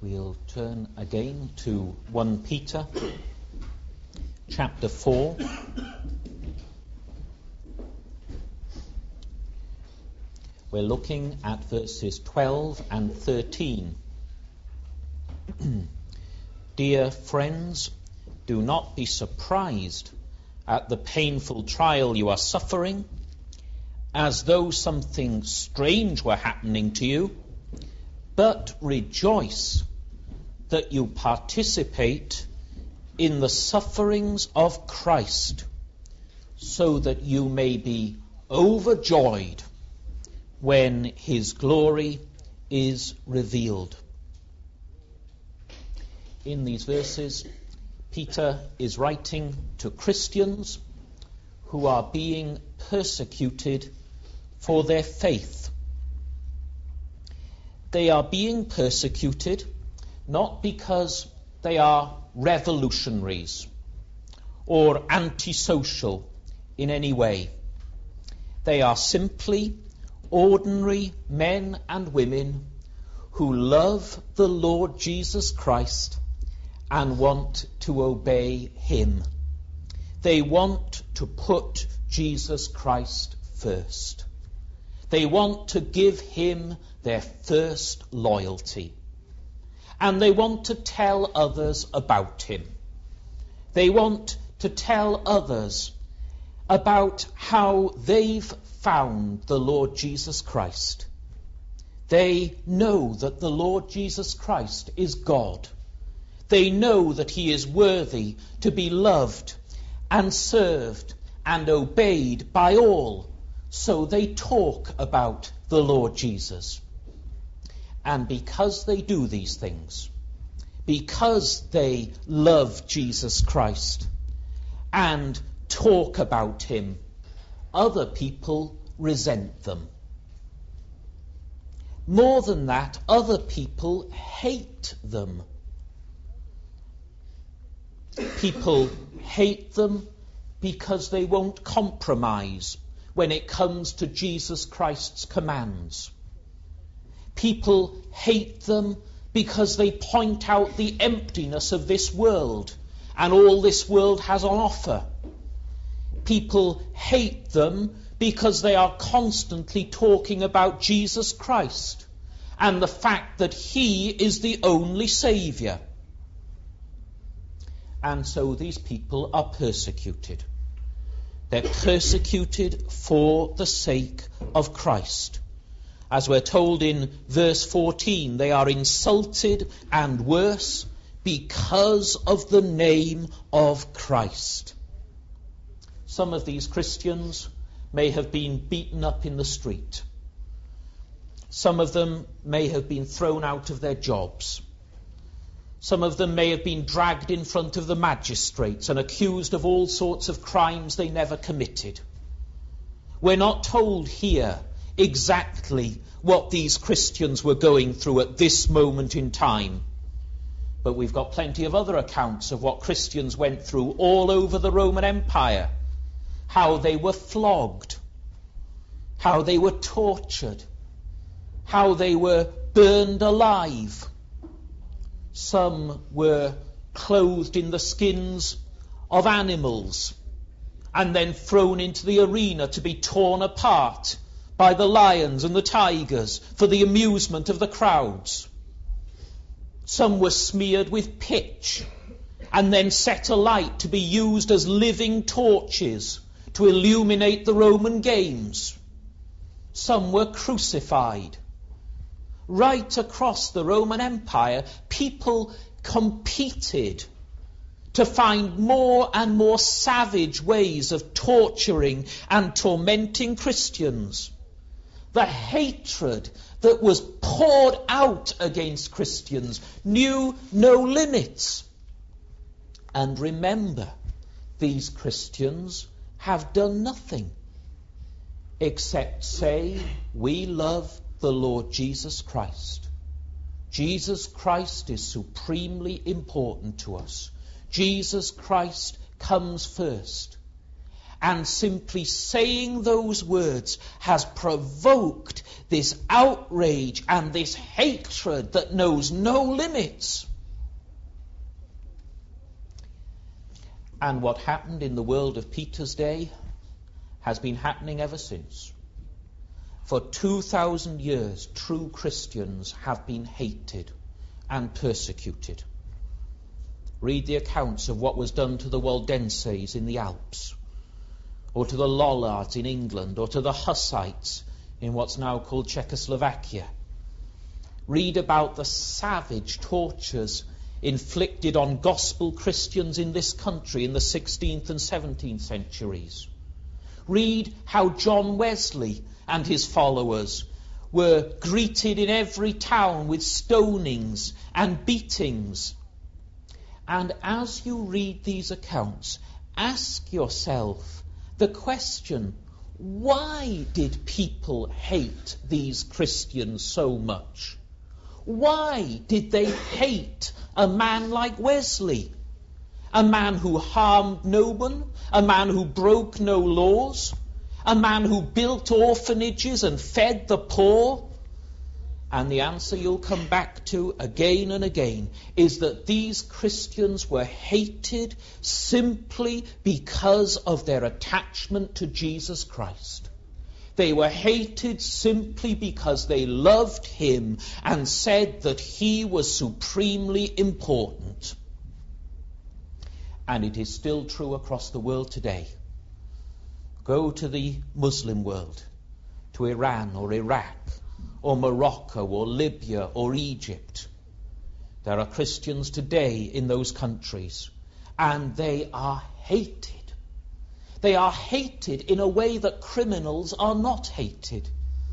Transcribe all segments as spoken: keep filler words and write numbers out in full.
We'll turn again to First Peter chapter four. We're looking at verses twelve and thirteen. Dear friends, do not be surprised at the painful trial you are suffering, as though something strange were happening to you, but rejoice that you participate in the sufferings of Christ, so that you may be overjoyed when his glory is revealed. In these verses, Peter is writing to Christians who are being persecuted for their faith. They are being persecuted not because they are revolutionaries or antisocial in any way. They are simply ordinary men and women who love the Lord Jesus Christ and want to obey him. They want to put Jesus Christ first. They want to give him their first loyalty. And they want to tell others about him. They want to tell others about how they've found the Lord Jesus Christ. They know that the Lord Jesus Christ is God. They know that he is worthy to be loved and served and obeyed by all. So they talk about the Lord Jesus. And because they do these things, because they love Jesus Christ and talk about him, other people resent them. More than that, other people hate them. People hate them because they won't compromise when it comes to Jesus Christ's commands. People hate them because they point out the emptiness of this world and all this world has on offer. People hate them because they are constantly talking about Jesus Christ and the fact that he is the only Saviour. And so these people are persecuted. They're persecuted for the sake of Christ. As we're told in verse fourteen, they are insulted and worse because of the name of Christ. Some of these Christians may have been beaten up in the street. Some of them may have been thrown out of their jobs. Some of them may have been dragged in front of the magistrates and accused of all sorts of crimes they never committed. We're not told here exactly what these Christians were going through at this moment in time. But we've got plenty of other accounts of what Christians went through all over the Roman Empire. How they were flogged, how they were tortured, how they were burned alive. Some were clothed in the skins of animals and then thrown into the arena to be torn apart by the lions and the tigers for the amusement of the crowds. Some were smeared with pitch and then set alight to be used as living torches to illuminate the Roman games. Some were crucified. Right across the Roman Empire, people competed to find more and more savage ways of torturing and tormenting Christians. The hatred that was poured out against Christians knew no limits. And remember, these Christians have done nothing except say, we love the Lord Jesus Christ. Jesus Christ is supremely important to us. Jesus Christ comes first. And simply saying those words has provoked this outrage and this hatred that knows no limits. And what happened in the world of Peter's day has been happening ever since. For two thousand years, true Christians have been hated and persecuted. Read the accounts of what was done to the Waldenses in the Alps, or to the Lollards in England, or to the Hussites in what's now called Czechoslovakia. Read about the savage tortures inflicted on gospel Christians in this country in the sixteenth and seventeenth centuries. Read how John Wesley and his followers were greeted in every town with stonings and beatings. And as you read these accounts, ask yourself the question, why did people hate these Christians so much? Why did they hate a man like Wesley? A man who harmed no one, a man who broke no laws, a man who built orphanages and fed the poor. And the answer you'll come back to again and again is that these Christians were hated simply because of their attachment to Jesus Christ. They were hated simply because they loved him and said that he was supremely important. And it is still true across the world today. Go to the Muslim world, to Iran or Iraq, or Morocco, or Libya, or Egypt. There are Christians today in those countries, and they are hated. They are hated in a way that criminals are not hated.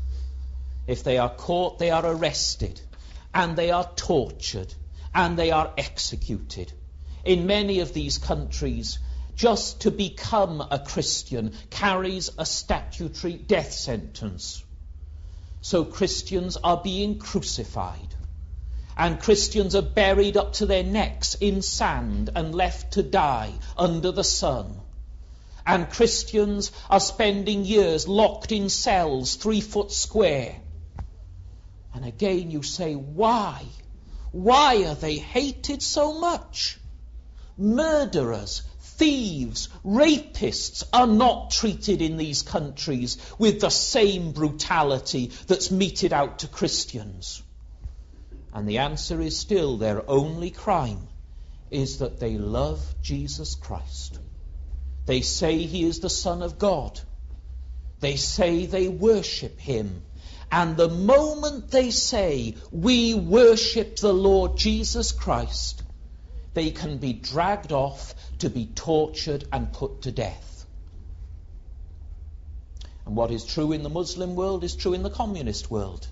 If they are caught, they are arrested, and they are tortured, and they are executed. In many of these countries, just to become a Christian carries a statutory death sentence. So Christians are being crucified, and Christians are buried up to their necks in sand and left to die under the sun. And Christians are spending years locked in cells three foot square. And again you say, why? Why are they hated so much? Murderers, thieves, rapists are not treated in these countries with the same brutality that's meted out to Christians. And the answer is still their only crime is that they love Jesus Christ. They say he is the Son of God. They say they worship him. And the moment they say, we worship the Lord Jesus Christ, they can be dragged off to be tortured and put to death. And what is true in the Muslim world is true in the communist world.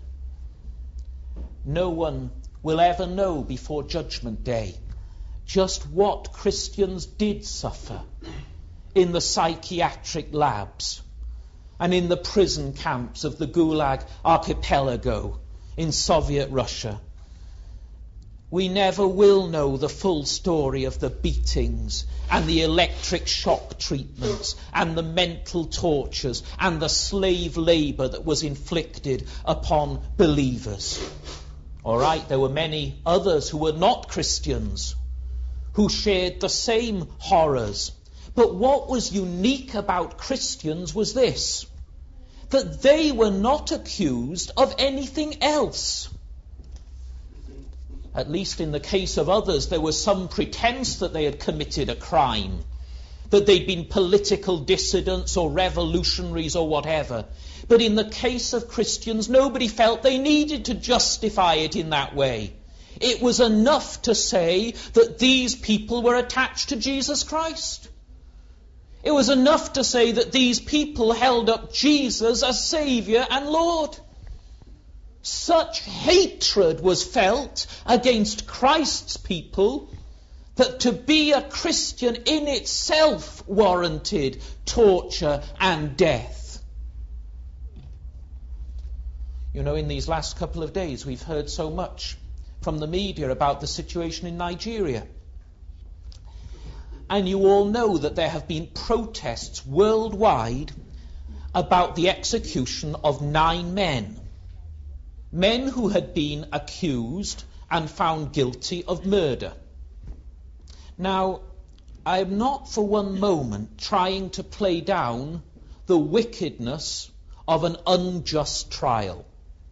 No one will ever know before Judgment Day just what Christians did suffer in the psychiatric labs and in the prison camps of the Gulag archipelago in Soviet Russia. We never will know the full story of the beatings and the electric shock treatments and the mental tortures and the slave labor that was inflicted upon believers. All right, there were many others who were not Christians who shared the same horrors. But what was unique about Christians was this, that they were not accused of anything else. At least in the case of others, there was some pretense that they had committed a crime, that they'd been political dissidents or revolutionaries or whatever. But in the case of Christians, nobody felt they needed to justify it in that way. It was enough to say that these people were attached to Jesus Christ. It was enough to say that these people held up Jesus as Saviour and Lord. Such hatred was felt against Christ's people that to be a Christian in itself warranted torture and death. You know, in these last couple of days we've heard so much from the media about the situation in Nigeria. And you all know that there have been protests worldwide about the execution of nine men. Men who had been accused and found guilty of murder. Now, I am not for one moment trying to play down the wickedness of an unjust trial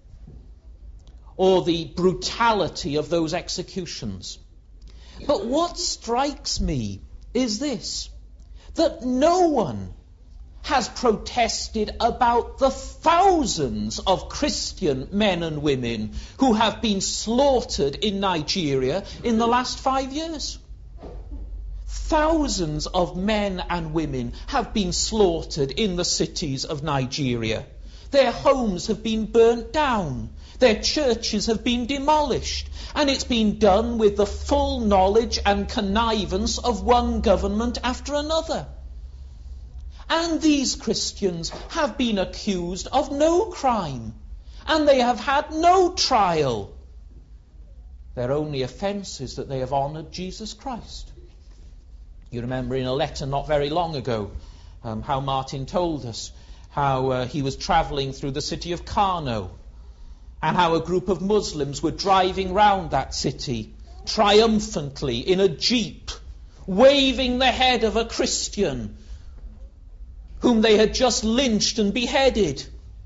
or the brutality of those executions. But what strikes me is this, that no one has protested about the thousands of Christian men and women who have been slaughtered in Nigeria in the last five years. Thousands of men and women have been slaughtered in the cities of Nigeria. Their homes have been burnt down. Their churches have been demolished. And it's been done with the full knowledge and connivance of one government after another. And these Christians have been accused of no crime. And they have had no trial. Their only offence is that they have honoured Jesus Christ. You remember in a letter not very long ago um, how Martin told us how uh, he was travelling through the city of Kano and how a group of Muslims were driving round that city triumphantly in a jeep, waving the head of a Christian whom they had just lynched and beheaded.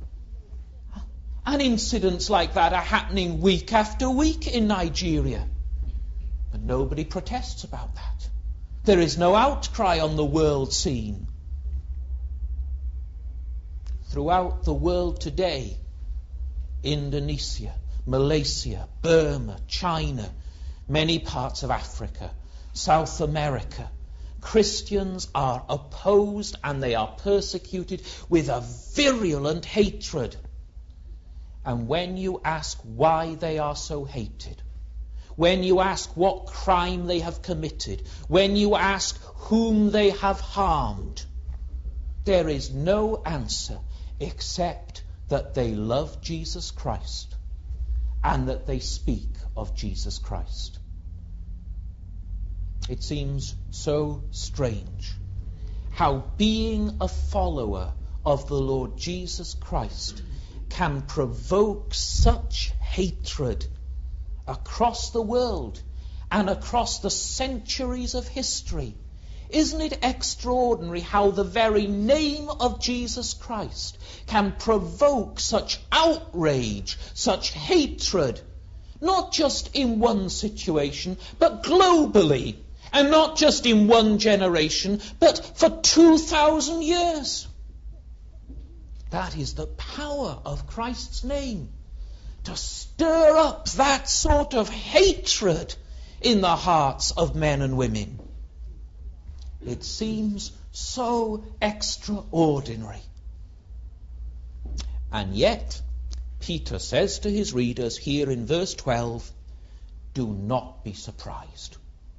And incidents like that are happening week after week in Nigeria. But nobody protests about that. There is no outcry on the world scene. Throughout the world today, Indonesia, Malaysia, Burma, China, many parts of Africa, South America, Christians are opposed and they are persecuted with a virulent hatred. And when you ask why they are so hated, when you ask what crime they have committed, when you ask whom they have harmed, there is no answer except that they love Jesus Christ and that they speak of Jesus Christ. It seems so strange how being a follower of the Lord Jesus Christ can provoke such hatred across the world and across the centuries of history. Isn't it extraordinary how the very name of Jesus Christ can provoke such outrage, such hatred, not just in one situation, but globally, and not just in one generation, but for two thousand years. That is the power of Christ's name, to stir up that sort of hatred in the hearts of men and women. It seems so extraordinary. And yet, Peter says to his readers here in verse twelve, do not be surprised.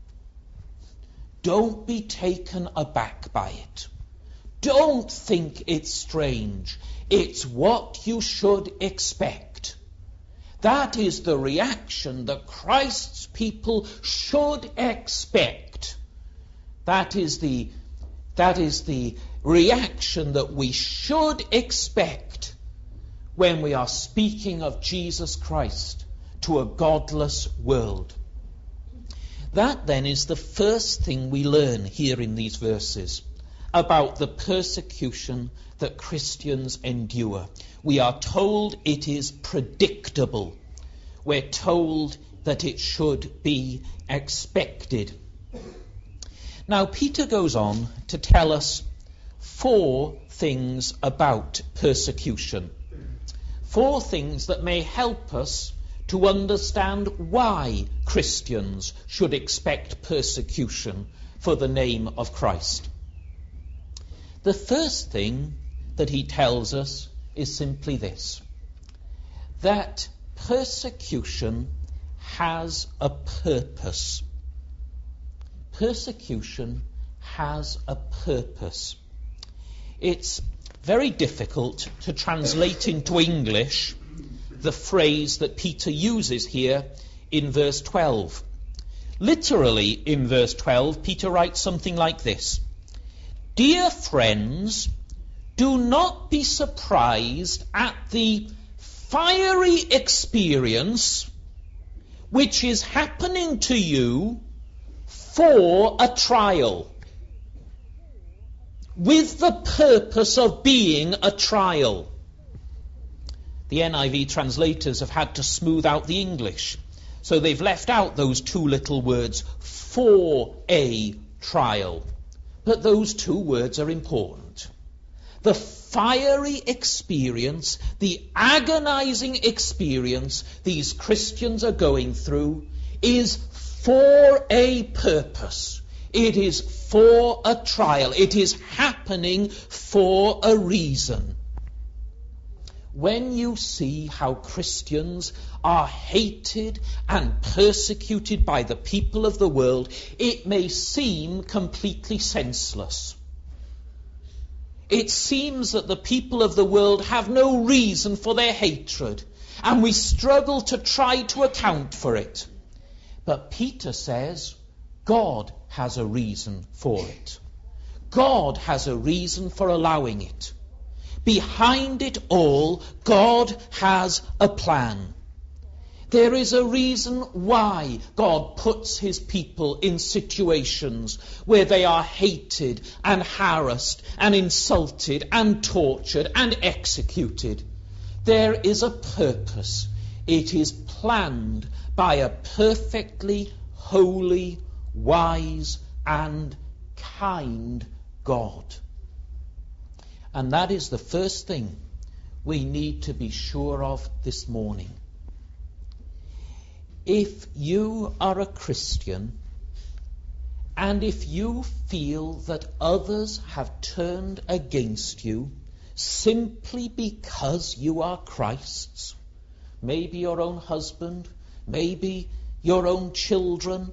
Don't be taken aback by it. Don't think it's strange. It's what you should expect. That is the reaction that Christ's people should expect. That is the, that is the reaction that we should expect when we are speaking of Jesus Christ to a godless world. That then is the first thing we learn here in these verses about the persecution that Christians endure. We are told it is predictable. We're told that it should be expected. Now, Peter goes on to tell us four things about persecution. Four things that may help us to understand why Christians should expect persecution for the name of Christ. The first thing that he tells us is simply this, that persecution has a purpose. Persecution has a purpose. It's very difficult to translate into English the phrase that Peter uses here in verse twelve. Literally, in verse twelve, Peter writes something like this: "Dear friends, do not be surprised at the fiery experience which is happening to you for a trial." With the purpose of being a trial. The N I V translators have had to smooth out the English, so they've left out those two little words, for a trial. But those two words are important. The fiery experience, the agonizing experience these Christians are going through is for a purpose. It is for a trial. It is happening for a reason. When you see how Christians are hated and persecuted by the people of the world, it may seem completely senseless. It seems that the people of the world have no reason for their hatred, and we struggle to try to account for it. But Peter says God has a reason for it. God has a reason for allowing it. Behind it all, God has a plan. There is a reason why God puts his people in situations where they are hated and harassed and insulted and tortured and executed. There is a purpose. It is planned by a perfectly holy, wise and kind God. And that is the first thing we need to be sure of this morning. If you are a Christian, and if you feel that others have turned against you simply because you are Christ's, maybe your own husband, maybe your own children,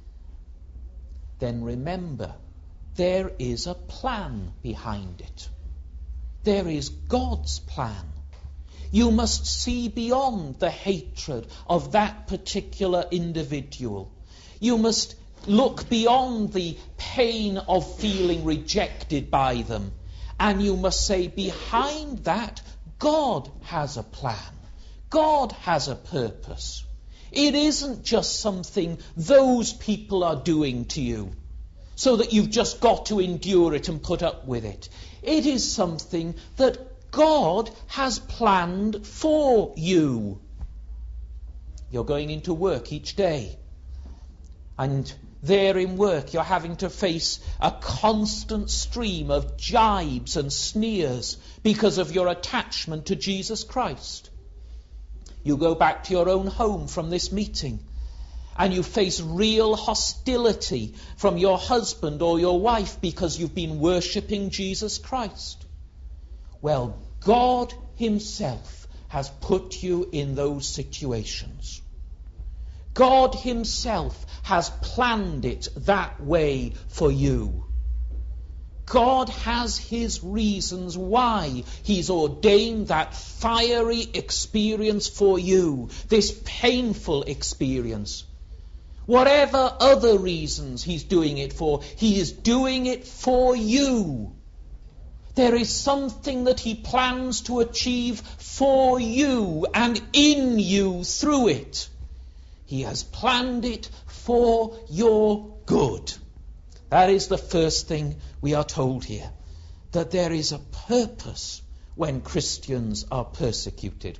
then remember, there is a plan behind it. There is God's plan. You must see beyond the hatred of that particular individual. You must look beyond the pain of feeling rejected by them. And you must say, behind that, God has a plan. God has a purpose. It isn't just something those people are doing to you, so that you've just got to endure it and put up with it. It is something that God has planned for you. You're going into work each day, and there in work you're having to face a constant stream of jibes and sneers because of your attachment to Jesus Christ. You go back to your own home from this meeting, and you face real hostility from your husband or your wife because you've been worshipping Jesus Christ. Well, God himself has put you in those situations. God himself has planned it that way for you. God has his reasons why he's ordained that fiery experience for you, this painful experience. Whatever other reasons he's doing it for, he is doing it for you. There is something that he plans to achieve for you and in you through it. He has planned it for your good. That is the first thing we are told here, that there is a purpose when Christians are persecuted.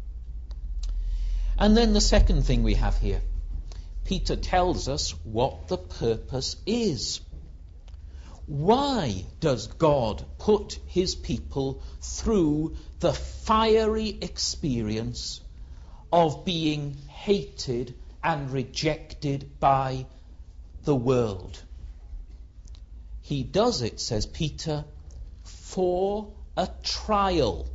And then the second thing we have here, Peter tells us what the purpose is. Why does God put his people through the fiery experience of being hated and rejected by the world? He does it, says Peter, for a trial.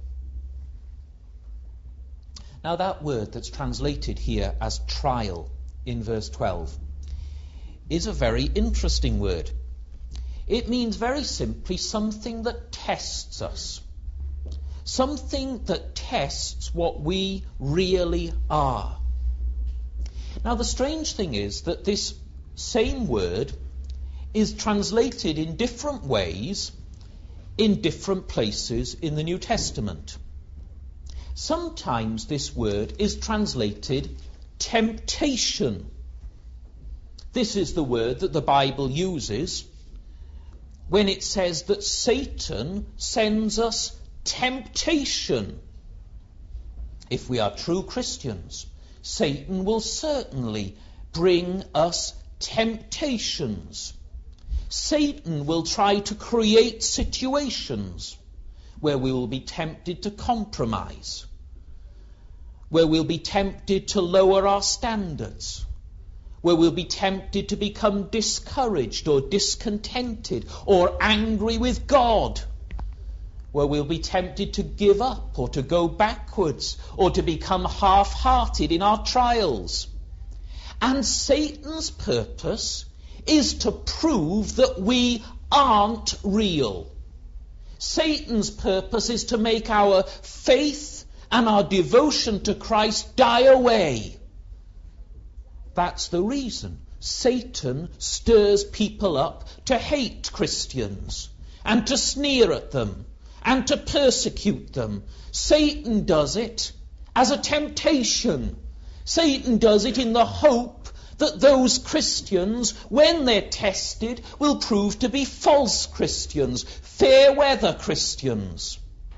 Now that word that's translated here as trial in verse twelve is a very interesting word. It means very simply something that tests us. Something that tests what we really are. Now the strange thing is that this same word is translated in different ways in different places in the New Testament. Sometimes this word is translated temptation. This is the word that the Bible uses when it says that Satan sends us temptation. If we are true Christians, Satan will certainly bring us temptations. Satan will try to create situations where we will be tempted to compromise, where we'll be tempted to lower our standards, where we'll be tempted to become discouraged or discontented or angry with God, where we'll be tempted to give up or to go backwards or to become half-hearted in our trials. And Satan's purpose is to prove that we aren't real. Satan's purpose is to make our faith and our devotion to Christ die away. That's the reason Satan stirs people up to hate Christians and to sneer at them and to persecute them. Satan does it as a temptation. Satan does it in the hope that those Christians, when they're tested, will prove to be false Christians, fair-weather Christians.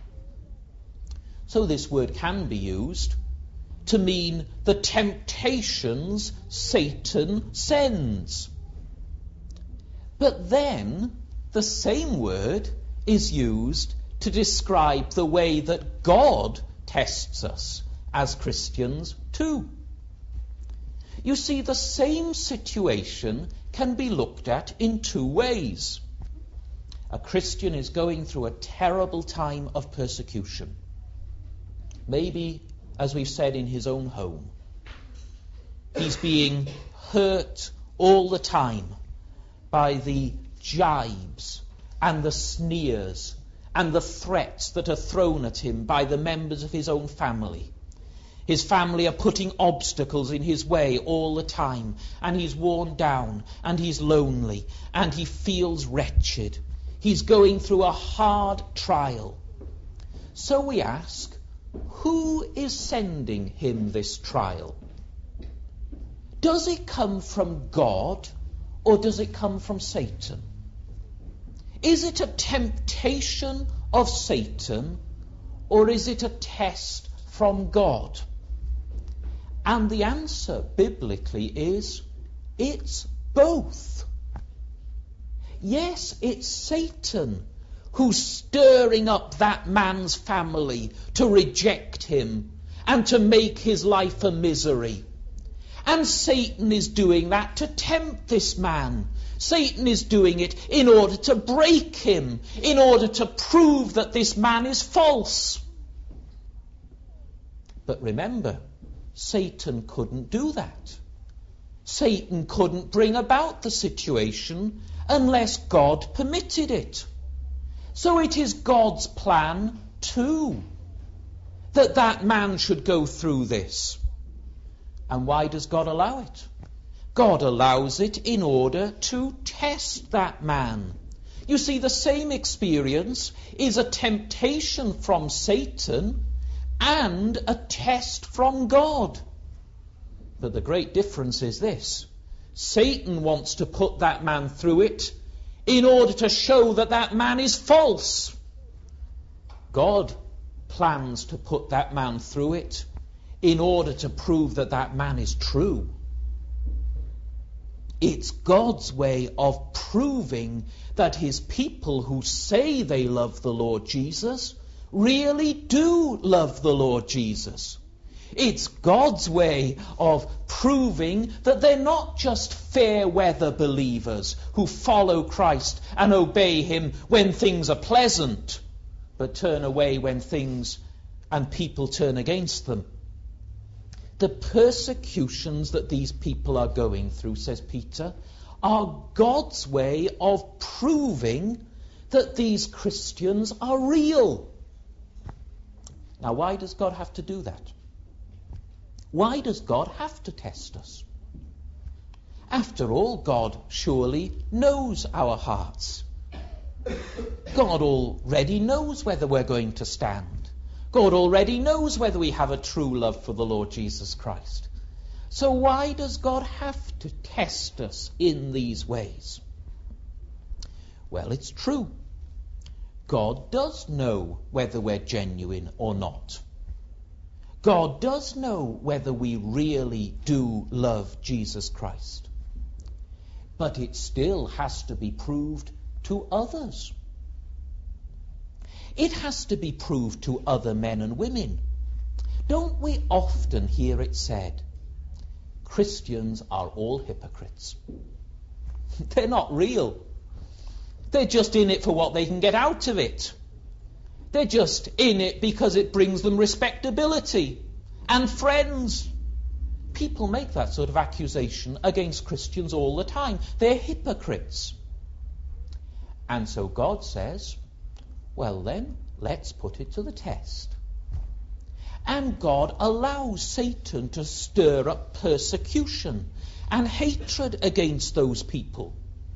So this word can be used to mean the temptations Satan sends. But then the same word is used to describe the way that God tests us as Christians too. You see, the same situation can be looked at in two ways. A Christian is going through a terrible time of persecution. Maybe, as we've said, in his own home. He's being hurt all the time by the jibes and the sneers and the threats that are thrown at him by the members of his own family. His family are putting obstacles in his way all the time, and he's worn down, and he's lonely, and he feels wretched. He's going through a hard trial. So we ask, who is sending him this trial? Does it come from God, or does it come from Satan? Is it a temptation of Satan, or is it a test from God? And the answer biblically is, it's both. Yes, it's Satan who's stirring up that man's family to reject him and to make his life a misery. And Satan is doing that to tempt this man. Satan is doing it in order to break him, in order to prove that this man is false. But remember, Satan couldn't do that. Satan couldn't bring about the situation unless God permitted it. So it is God's plan too that that man should go through this. And why does God allow it? God allows it in order to test that man. You see, the same experience is a temptation from Satan and a test from God. But the great difference is this. Satan wants to put that man through it in order to show that that man is false. God plans to put that man through it in order to prove that that man is true. It's God's way of proving that his people who say they love the Lord Jesus really do love the Lord Jesus. It's God's way of proving that they're not just fair-weather believers who follow Christ and obey him when things are pleasant, but turn away when things and people turn against them. The persecutions that these people are going through, says Peter, are God's way of proving that these Christians are real. Now, why does God have to do that? Why does God have to test us? After all, God surely knows our hearts. God already knows whether we're going to stand. God already knows whether we have a true love for the Lord Jesus Christ. So why does God have to test us in these ways? Well, it's true. God does know whether we're genuine or not. God does know whether we really do love Jesus Christ. But it still has to be proved to others. It has to be proved to other men and women. Don't we often hear it said, Christians are all hypocrites? They're not real. They're just in it for what they can get out of it. They're just in it because it brings them respectability and friends. People make that sort of accusation against Christians all the time. They're hypocrites. And so God says, well then, let's put it to the test. And God allows Satan to stir up persecution and hatred against those people.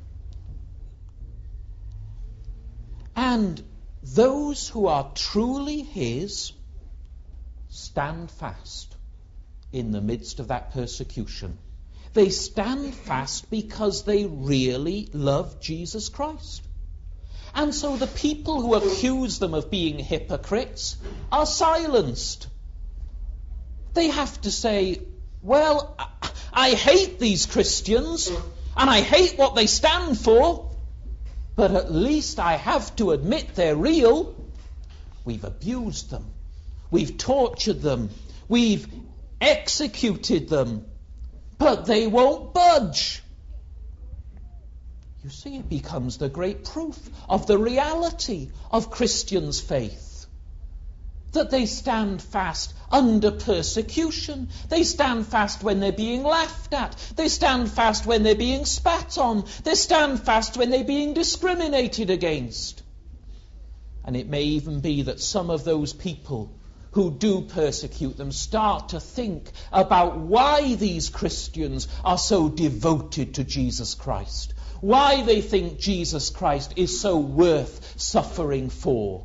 And those who are truly his stand fast in the midst of that persecution. They stand fast because they really love Jesus Christ. And so the people who accuse them of being hypocrites are silenced. They have to say, well, I hate these Christians and I hate what they stand for, but at least I have to admit they're real. We've abused them. We've tortured them. We've executed them. But they won't budge. You see, it becomes the great proof of the reality of Christians' faith. That they stand fast under persecution. They stand fast when they're being laughed at. They stand fast when they're being spat on. They stand fast when they're being discriminated against. And it may even be that some of those people who do persecute them start to think about why these Christians are so devoted to Jesus Christ. Why they think Jesus Christ is so worth suffering for.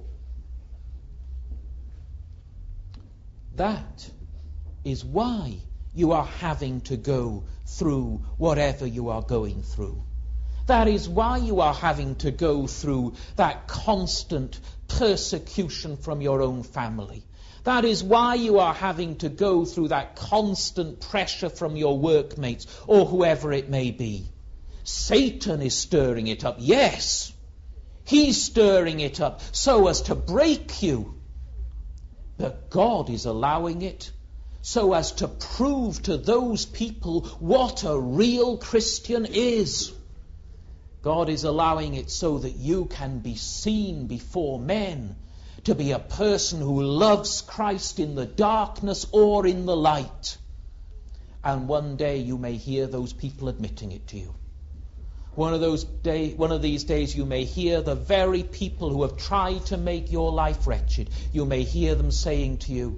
That is why you are having to go through whatever you are going through. That is why you are having to go through that constant persecution from your own family. That is why you are having to go through that constant pressure from your workmates or whoever it may be. Satan is stirring it up. Yes, he's stirring it up so as to break you. But God is allowing it so as to prove to those people what a real Christian is. God is allowing it so that you can be seen before men to be a person who loves Christ in the darkness or in the light. And one day you may hear those people admitting it to you. One of those day, one of these days you may hear the very people who have tried to make your life wretched. You may hear them saying to you,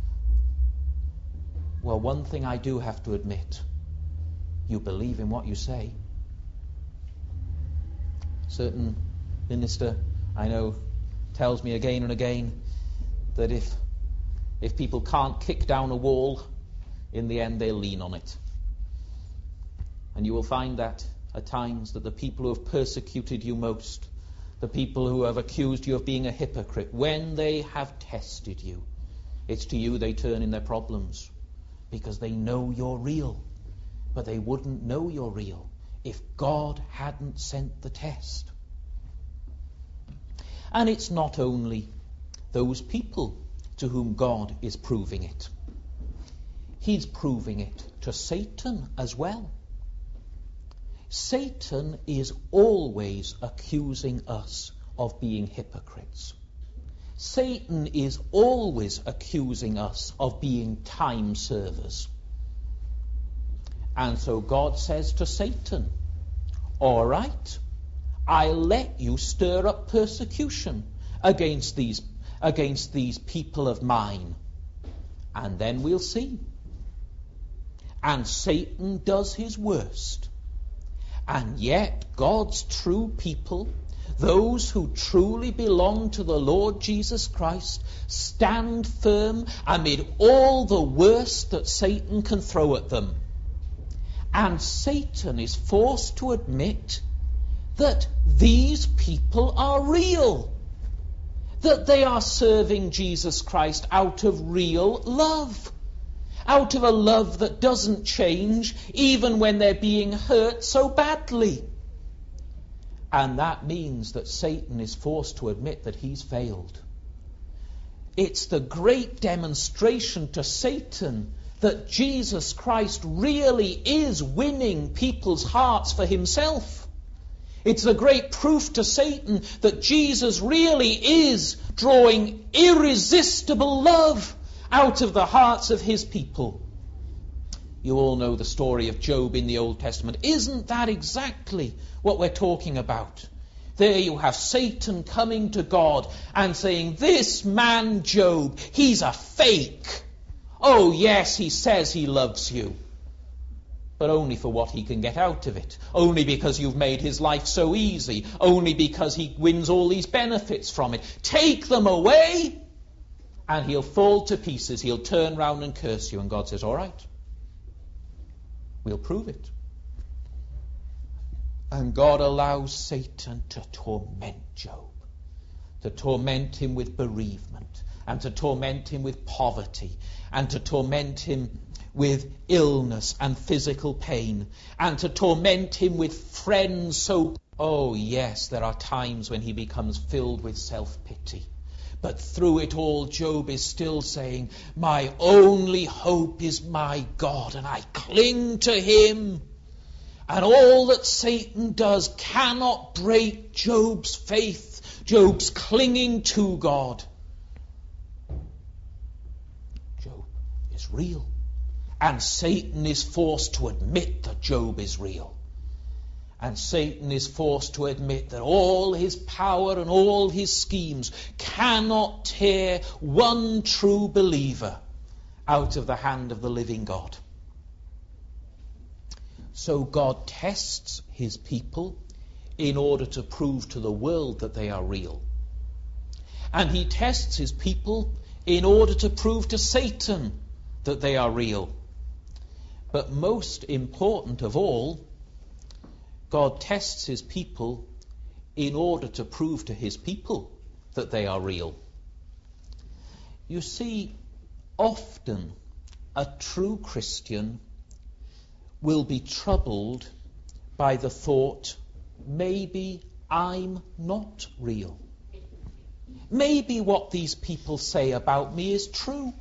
well, one thing I do have to admit, you believe in what you say. Certain minister I know tells me again and again that if if people can't kick down a wall, in the end they'll lean on it. And you will find that at times that the people who have persecuted you most, the people who have accused you of being a hypocrite, when they have tested you, it's to you they turn in their problems because they know you're real. But they wouldn't know you're real if God hadn't sent the test. And it's not only those people to whom God is proving it. He's proving it to Satan as well. Satan is always accusing us of being hypocrites. Satan is always accusing us of being time servers. And so God says to Satan, all right, I'll let you stir up persecution against these, against these people of mine. And then we'll see. And Satan does his worst And yet God's true people, those who truly belong to the Lord Jesus Christ, stand firm amid all the worst that Satan can throw at them. And Satan is forced to admit that these people are real, that they are serving Jesus Christ out of real love, out of a love that doesn't change even when they're being hurt so badly. And that means that Satan is forced to admit that he's failed. It's the great demonstration to Satan that Jesus Christ really is winning people's hearts for himself. It's the great proof to Satan that Jesus really is drawing irresistible love out of the hearts of his people. You all know the story of Job in the Old Testament. Isn't that exactly what we're talking about? There you have Satan coming to God and saying, this man Job, he's a fake. Oh yes, he says he loves you, but only for what he can get out of it. Only because you've made his life so easy. Only because he wins all these benefits from it. Take them away and he'll fall to pieces. He'll turn round and curse you. And God says, all right, we'll prove it. And God allows Satan to torment Job, to torment him with bereavement, and to torment him with poverty, and to torment him with illness and physical pain, and to torment him with friends so... Oh yes, there are times when he becomes filled with self-pity. But through it all, Job is still saying, my only hope is my God, and I cling to him. And all that Satan does cannot break Job's faith, Job's clinging to God. Job is real. And Satan is forced to admit that Job is real. And Satan is forced to admit that all his power and all his schemes cannot tear one true believer out of the hand of the living God. So God tests his people in order to prove to the world that they are real. And he tests his people in order to prove to Satan that they are real. But most important of all, God tests his people in order to prove to his people that they are real. You see, often a true Christian will be troubled by the thought, maybe I'm not real. Maybe what these people say about me is true.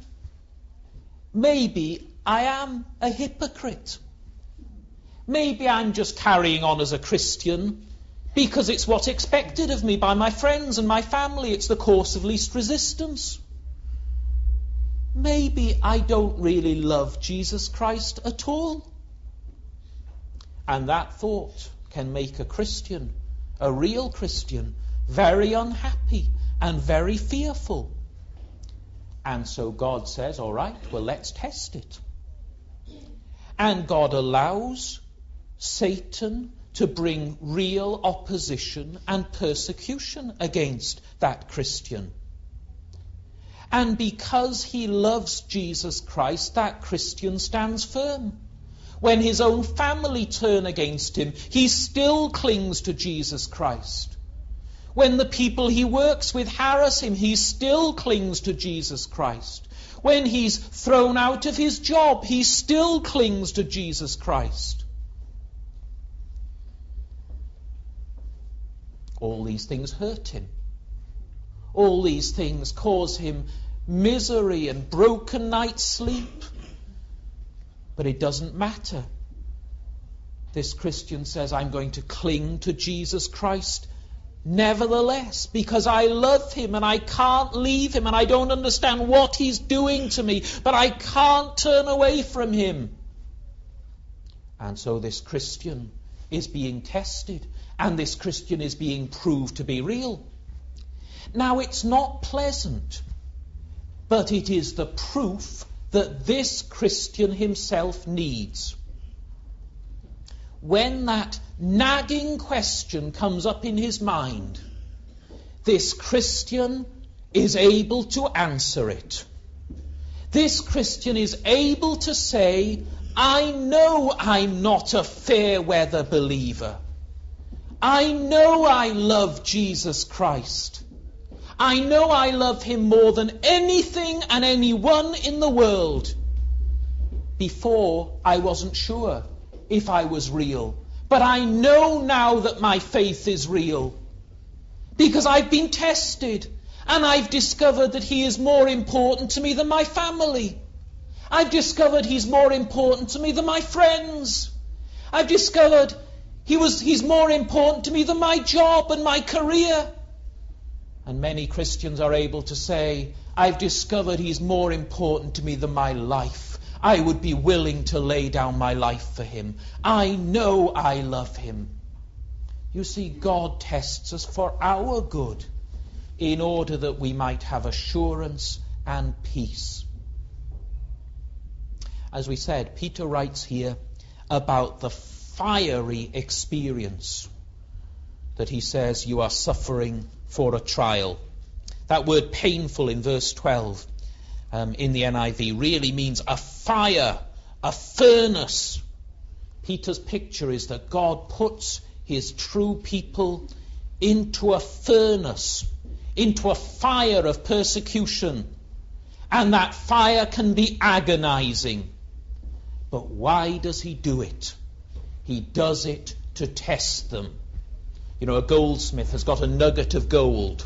Maybe I am a hypocrite. Maybe I'm just carrying on as a Christian because it's what's expected of me by my friends and my family. It's the course of least resistance. Maybe I don't really love Jesus Christ at all. And that thought can make a Christian, a real Christian, very unhappy and very fearful. And so God says, all right, well, let's test it. And God allows Satan to bring real opposition and persecution against that Christian. And because he loves Jesus Christ, that Christian stands firm. When his own family turn against him, he still clings to Jesus Christ. When the people he works with harass him, he still clings to Jesus Christ. When he's thrown out of his job, he still clings to Jesus Christ. All these things hurt him. All these things cause him misery and broken night's sleep. But it doesn't matter. This Christian says, I'm going to cling to Jesus Christ nevertheless, because I love him and I can't leave him and I don't understand what he's doing to me, but I can't turn away from him. And so this Christian is being tested, and this Christian is being proved to be real. Now, it's not pleasant, but it is the proof that this Christian himself needs. when that nagging question comes up in his mind, this Christian is able to answer it. This Christian is able to say, I know I'm not a fair weather believer. I know I love Jesus Christ. I know I love him more than anything and anyone in the world. Before, I wasn't sure if I was real. But I know now that my faith is real. Because I've been tested. And I've discovered that he is more important to me than my family. I've discovered he's more important to me than my friends. I've discovered he was, he's more important to me than my job and my career. And many Christians are able to say, I've discovered he's more important to me than my life. I would be willing to lay down my life for him. I know I love him. You see, God tests us for our good, in order that we might have assurance and peace. As we said, Peter writes here about the fiery experience that he says you are suffering for a trial. That word painful in verse twelve um, in the N I V really means a fire, a furnace. Peter's picture is that God puts his true people into a furnace, into a fire of persecution. And that fire can be agonizing. But why does he do it? He does it to test them. You know, a goldsmith has got a nugget of gold,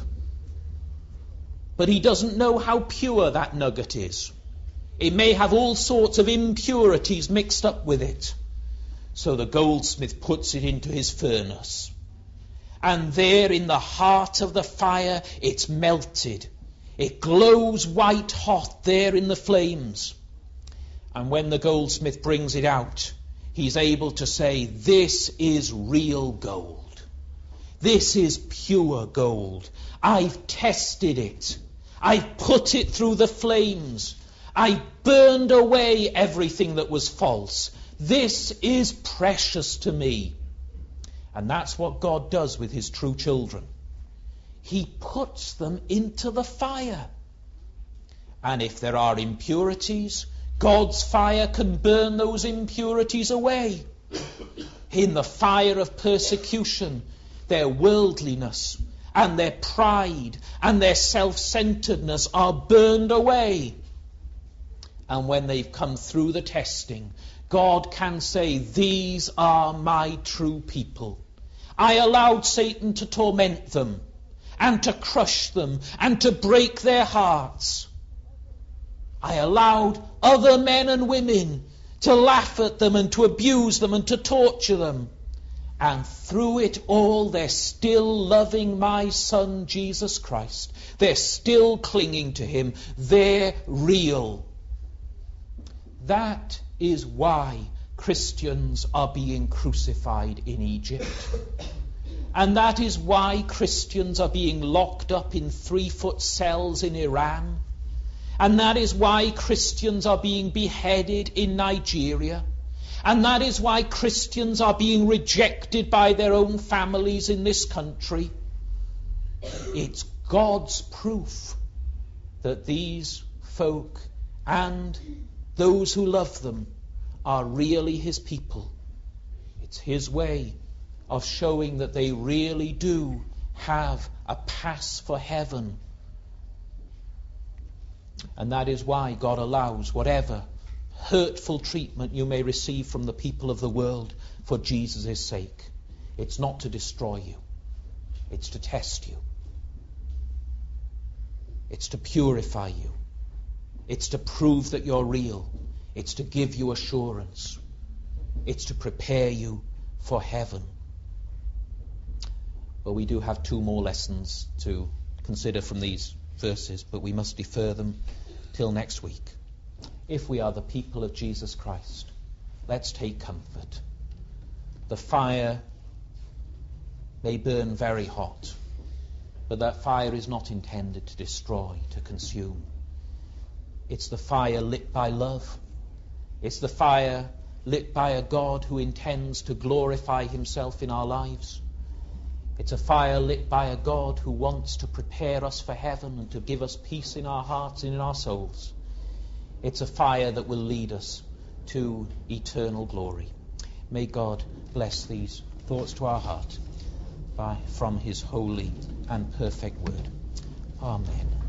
but he doesn't know how pure that nugget is. It may have all sorts of impurities mixed up with it. So the goldsmith puts it into his furnace. And there in the heart of the fire, it's melted. It glows white hot there in the flames. And when the goldsmith brings it out, he's able to say, this is real gold. This is pure gold. I've tested it. I've put it through the flames. I burned away everything that was false. This is precious to me. And that's what God does with his true children. He puts them into the fire. And if there are impurities, God's fire can burn those impurities away. In the fire of persecution, their worldliness and their pride and their self-centeredness are burned away. And when they've come through the testing, God can say, these are my true people. I allowed Satan to torment them and to crush them and to break their hearts. I allowed other men and women to laugh at them and to abuse them and to torture them. And through it all, they're still loving my Son, Jesus Christ. They're still clinging to him. They're real. That is why Christians are being crucified in Egypt. And that is why Christians are being locked up in three-foot cells in Iran. And that is why Christians are being beheaded in Nigeria. And that is why Christians are being rejected by their own families in this country. It's God's proof that these folk and those who love them are really his people. It's his way of showing that they really do have a pass for heaven. And that is why God allows whatever hurtful treatment you may receive from the people of the world for Jesus' sake. It's not to destroy you. It's to test you. It's to purify you. It's to prove that you're real. It's to give you assurance. It's to prepare you for heaven. Well, we do have two more lessons to consider from these verses, but we must defer them till next week. If we are the people of Jesus Christ, let's take comfort. The fire may burn very hot, but that fire is not intended to destroy, to consume. It's the fire lit by love. It's the fire lit by a God who intends to glorify himself in our lives. It's a fire lit by a God who wants to prepare us for heaven and to give us peace in our hearts and in our souls. It's a fire that will lead us to eternal glory. May God bless these thoughts to our heart by, from his holy and perfect word. Amen.